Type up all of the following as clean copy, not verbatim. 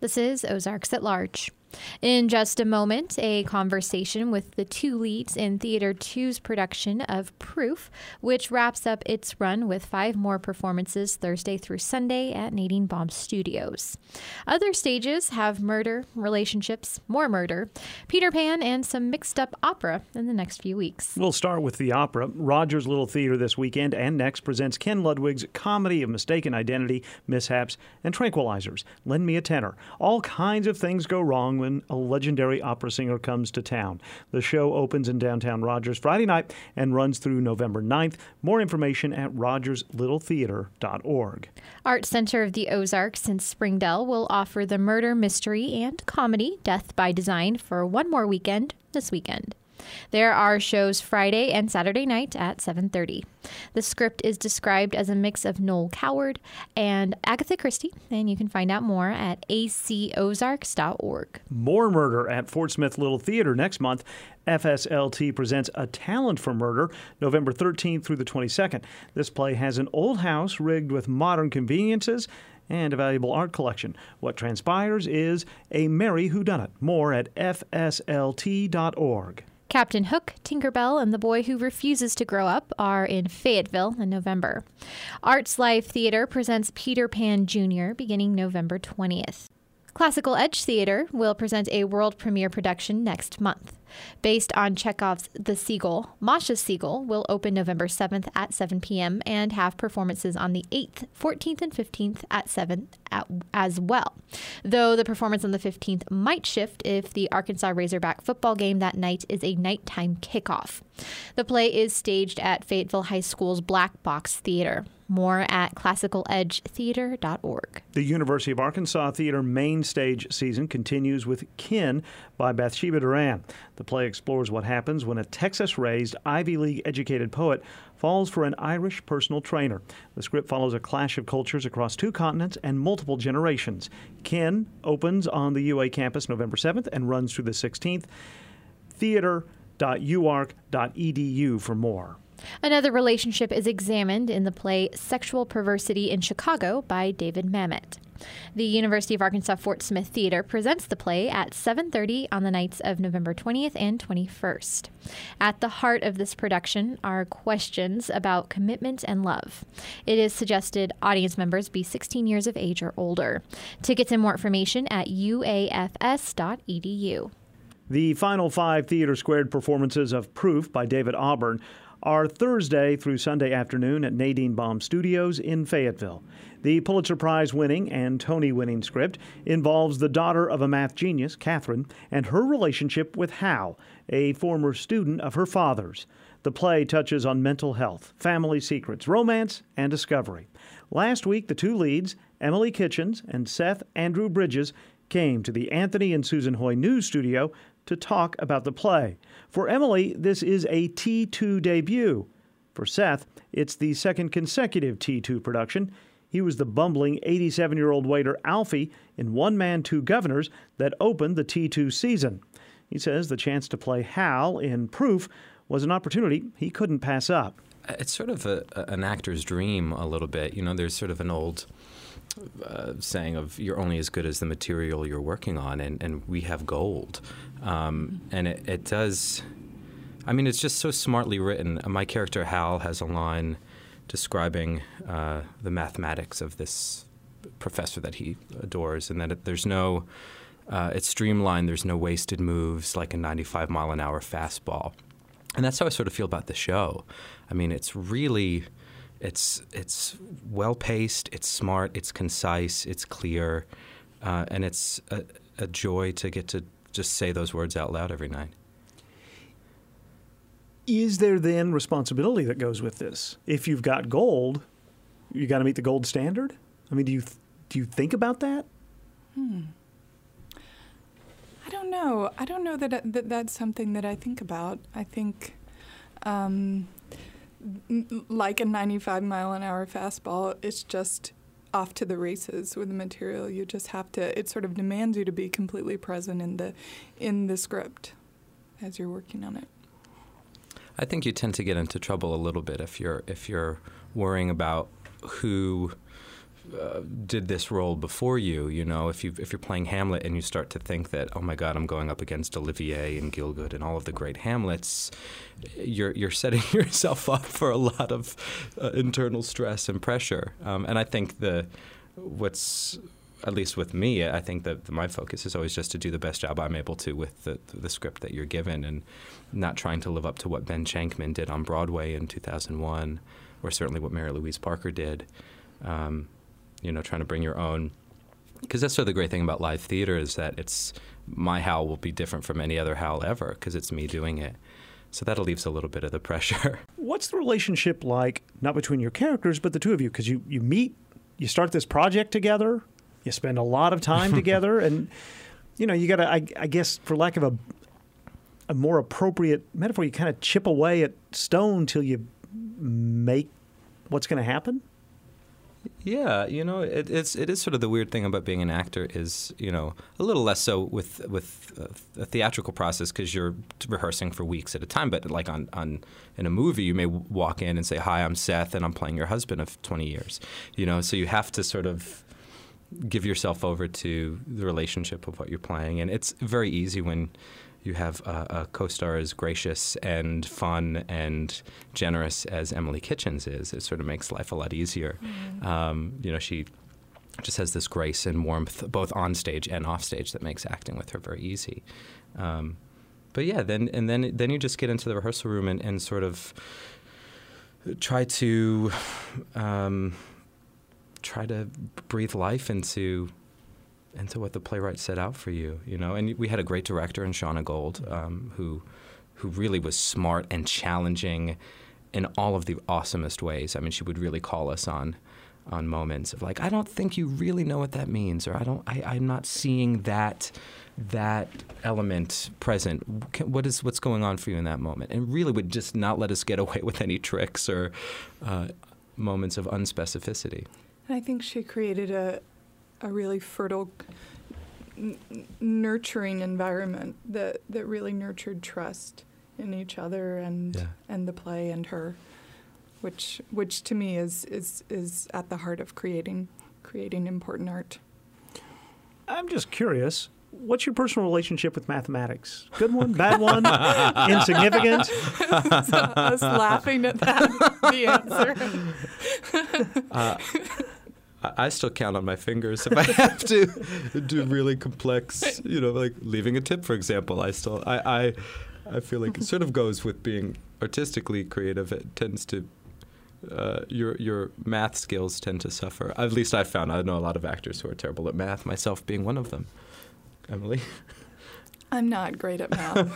This is Ozarks at Large. In just a moment, a conversation with the two leads in Theater 2's production of Proof, which wraps up its run with 5 more performances Thursday through Sunday at Nadine Baum Studios. Other stages have murder, relationships, more murder, Peter Pan, and some mixed-up opera in the next few weeks. We'll start with the opera. Rogers Little Theater this weekend and next presents Ken Ludwig's comedy of mistaken identity, mishaps, and tranquilizers. Lend Me a Tenor. All kinds of things go wrong when a legendary opera singer comes to town. The show opens in downtown Rogers Friday night and runs through November 9th. More information at rogerslittletheater.org. Art Center of the Ozarks in Springdale will offer the murder mystery and comedy Death by Design for one more weekend this weekend. There are shows Friday and Saturday night at 7:30. The script is described as a mix of Noel Coward and Agatha Christie, and you can find out more at acozarks.org. More murder at Fort Smith Little Theater next month. FSLT presents A Talent for Murder, November 13th through the 22nd. This play has an old house rigged with modern conveniences and a valuable art collection. What transpires is a merry whodunit. More at fslt.org. Captain Hook, Tinkerbell, and the Boy Who Refuses to Grow Up are in Fayetteville in November. Arts Live Theater presents Peter Pan Jr. beginning November 20th. Classical Edge Theater will present a world premiere production next month. Based on Chekhov's The Seagull, Masha's Seagull will open November 7th at 7 p.m. and have performances on the 8th, 14th, and 15th at 7 as well, though the performance on the 15th might shift if the Arkansas Razorback football game that night is a nighttime kickoff. The play is staged at Fayetteville High School's Black Box Theater. More at classicaledgetheater.org. The University of Arkansas Theater main stage season continues with Kin by Bathsheba Duran. The play explores what happens when a Texas-raised, Ivy League-educated poet falls for an Irish personal trainer. The script follows a clash of cultures across 2 continents and multiple generations. Kin opens on the UA campus November 7th and runs through the 16th. Theater.uark.edu for more. Another relationship is examined in the play Sexual Perversity in Chicago by David Mamet. The University of Arkansas Fort Smith Theater presents the play at 7:30 on the nights of November 20th and 21st. At the heart of this production are questions about commitment and love. It is suggested audience members be 16 years of age or older. Tickets and more information at uafs.edu. The final 5 Theater Squared performances of Proof by David Auburn are Thursday through Sunday afternoon at Nadine Baum Studios in Fayetteville. The Pulitzer Prize-winning and Tony-winning script involves the daughter of a math genius, Catherine, and her relationship with Hal, a former student of her father's. The play touches on mental health, family secrets, romance, and discovery. Last week, the 2 leads, Emily Kitchens and Seth Andrew Bridges, came to the Anthony and Susan Hoy News Studio to talk about the play. For Emily, this is a T2 debut. For Seth, it's the second consecutive T2 production. He was the bumbling 87-year-old waiter Alfie in One Man, Two Governors that opened the T2 season. He says the chance to play Hal in Proof was an opportunity he couldn't pass up. It's sort of an actor's dream a little bit. You know, there's sort of an old saying of you're only as good as the material you're working on, and we have gold. And it does, I mean, it's just so smartly written. My character Hal has a line describing the mathematics of this professor that he adores, and that there's no, it's streamlined, there's no wasted moves like a 95-mile-an-hour fastball. And that's how I sort of feel about the show. I mean, it's really... It's well-paced, it's smart, it's concise, it's clear, and it's a joy to get to just say those words out loud every night. Is there then responsibility that goes with this? If you've got gold, you got to meet the gold standard? I mean, do you think about that? I don't know. I don't know that that's something that I think about. I think... like a 95-mile-an-hour fastball, it's just off to the races with the material. You just have to, it sort of demands you to be completely present in the script as you're working on it. I think you tend to get into trouble a little bit if you're worrying about who did this role before you. You know, if you're playing Hamlet and you start to think that, oh my God, I'm going up against Olivier and Gielgud and all of the great Hamlets, you're setting yourself up for a lot of internal stress and pressure. And I think what's at least with me, I think that my focus is always just to do the best job I'm able to with the script that you're given, and not trying to live up to what Ben Shankman did on Broadway in 2001, or certainly what Mary Louise Parker did. Trying to bring your own, because that's sort of the great thing about live theater, is that my Hal will be different from any other Hal ever, because it's me doing it. So that relieves a little bit of the pressure. What's the relationship like, not between your characters, but the two of you? Because you meet, you start this project together, you spend a lot of time together, and, you got to, I guess, for lack of a more appropriate metaphor, you kind of chip away at stone till you make what's going to happen? Yeah, it is sort of the weird thing about being an actor is, a little less so with a theatrical process, because you're rehearsing for weeks at a time. But like in a movie, you may walk in and say, "Hi, I'm Seth, and I'm playing your husband of 20 years." So you have to sort of give yourself over to the relationship of what you're playing, and it's very easy when you have a co-star as gracious and fun and generous as Emily Kitchens is. It sort of makes life a lot easier. Mm-hmm. She just has this grace and warmth, both on stage and off stage, that makes acting with her very easy. But yeah, then you just get into the rehearsal room and sort of try to breathe life into what the playwright set out for you, And we had a great director in Shauna Gold, who really was smart and challenging in all of the awesomest ways. I mean, she would really call us on moments of like, I don't think you really know what that means, or I'm not seeing that element present. What's going on for you in that moment? And really would just not let us get away with any tricks or moments of unspecificity. I think she created a really fertile, nurturing environment that really nurtured trust in each other and the play and her, which to me is at the heart of creating important art. I'm just curious, what's your personal relationship with mathematics? Good one, bad one, insignificant? Us laughing at that, the answer. I still count on my fingers if I have to do really complex, like leaving a tip, for example. I feel like it sort of goes with being artistically creative. It tends to your math skills tend to suffer. At least I've found. I know a lot of actors who are terrible at math, myself being one of them. Emily? I'm not great at math.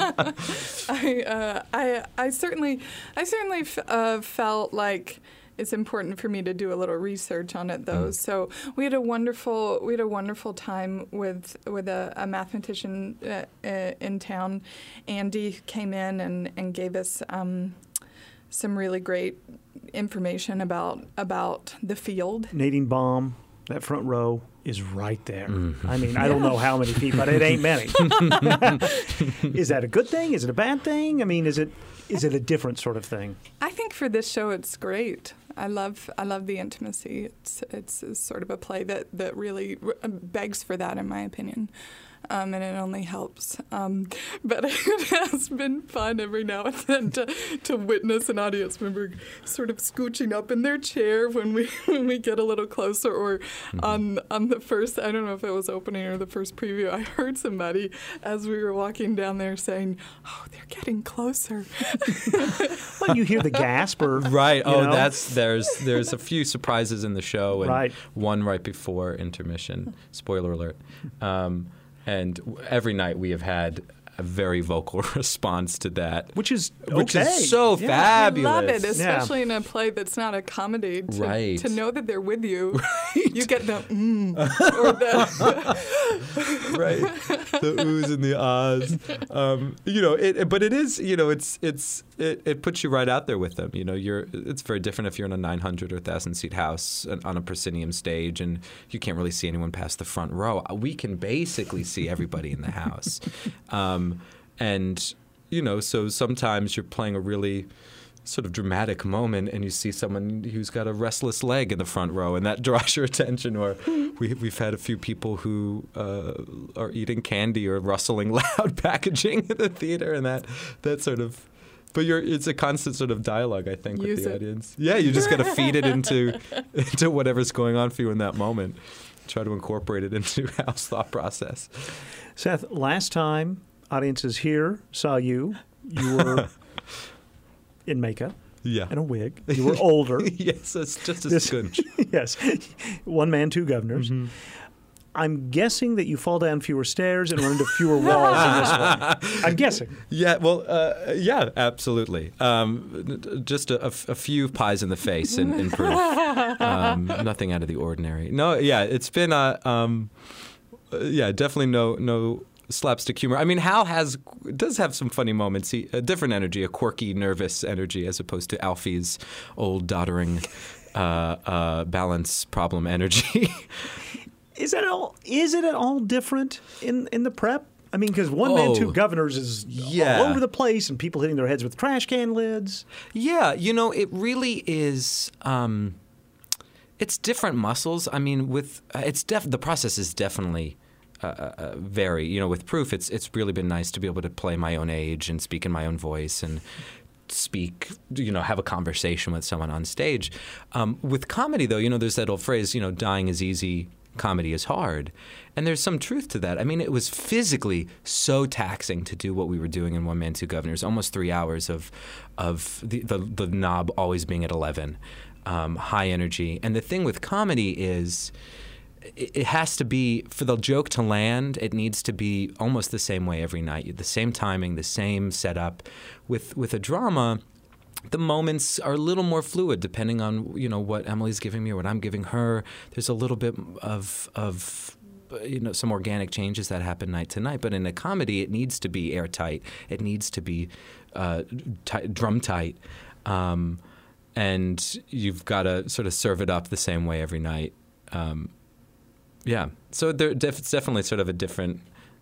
I certainly felt like it's important for me to do a little research on it, though. So we had a wonderful time with a mathematician in town. Andy came in and gave us some really great information about the field. Nadine Baum, that front row is right there. Mm-hmm. I mean, I don't know how many people, but it ain't many. Is that a good thing? Is it a bad thing? I mean, is it a different sort of thing? I think for this show, it's great. I love the intimacy. It's sort of a play that really begs for that, in my opinion. And it only helps. But it has been fun every now and then to witness an audience member sort of scooching up in their chair when we get a little closer, or on the first, I don't know if it was opening or the first preview, I heard somebody as we were walking down there saying, "Oh, they're getting closer." Well, you hear the gasp, or right. There's a few surprises in the show, and right. One right before intermission. Spoiler alert. And every night we have had a very vocal response to that. Which is so fabulous. I love it, especially in a play that's not a comedy. To know that they're with you. Right. You get the or the right. The oohs and the ahs. But it is, it puts you right out there with them. It's very different if you're in a 900 or 1,000 seat house on a proscenium stage and you can't really see anyone past the front row. We can basically see everybody in the house. So sometimes you're playing a really sort of dramatic moment, and you see someone who's got a restless leg in the front row, and that draws your attention. Or we've had a few people who are eating candy or rustling loud packaging in the theater, and that sort of. But it's a constant sort of dialogue, I think, with the audience. Yeah, you just got to feed it into whatever's going on for you in that moment. Try to incorporate it into Hal's thought process. Seth, last time audiences here saw you were in makeup. Yeah. And a wig. You were older. Yes, it's just a scourge. Yes. One man, two governors. Mm-hmm. I'm guessing that you fall down fewer stairs and run into fewer walls in this one. I'm guessing. Yeah, well, yeah, absolutely. Just a few pies in the face in proof. Nothing out of the ordinary. No, yeah, it's been, definitely no slapstick humor. I mean, Hal does have some funny moments. A different energy, a quirky, nervous energy, as opposed to Alfie's old, doddering, balance problem energy. Is it at all different in the prep? I mean, because One Man, Two Governors is all over the place, and people hitting their heads with trash can lids. Yeah, it really is. It's different muscles. I mean, the process is definitely vary. With proof, it's really been nice to be able to play my own age and speak in my own voice and speak, have a conversation with someone on stage. With comedy, though, there's that old phrase, dying is easy, comedy is hard. And there's some truth to that. I mean, it was physically so taxing to do what we were doing in One Man, Two Governors, almost 3 hours of the knob always being at 11, high energy. And the thing with comedy is it has to be, for the joke to land, it needs to be almost the same way every night, the same timing, the same setup. With a drama, the moments are a little more fluid depending on what Emily's giving me or what I'm giving her. There's a little bit of some organic changes that happen night to night. But in a comedy, it needs to be airtight. It needs to be drum tight, and you've got to sort of serve it up the same way every night. Yeah, so it's definitely sort of a different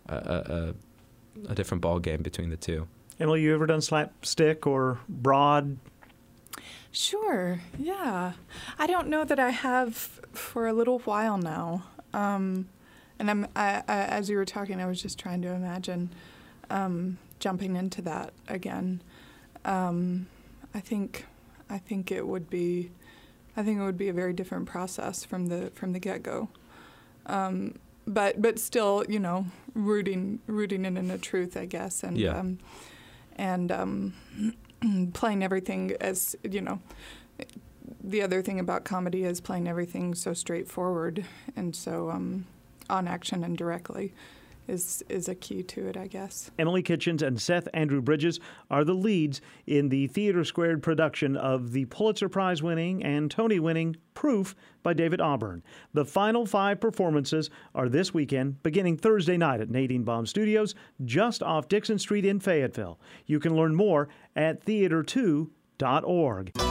ball game between the two. Emily, you ever done slapstick or broad? Sure, yeah. I don't know that I have for a little while now. And as you were talking, I was just trying to imagine jumping into that again. I think it would be a very different process from the get-go. But still, rooting in a truth, I guess, and. Yeah. And playing everything as, the other thing about comedy is playing everything so straightforward and so on action and directly is a key to it, I guess. Emily Kitchens and Seth Andrew Bridges are the leads in the Theater Squared production of the Pulitzer Prize-winning and Tony-winning Proof by David Auburn. The final 5 performances are this weekend, beginning Thursday night at Nadine Baum Studios, just off Dixon Street in Fayetteville. You can learn more at theater2.org.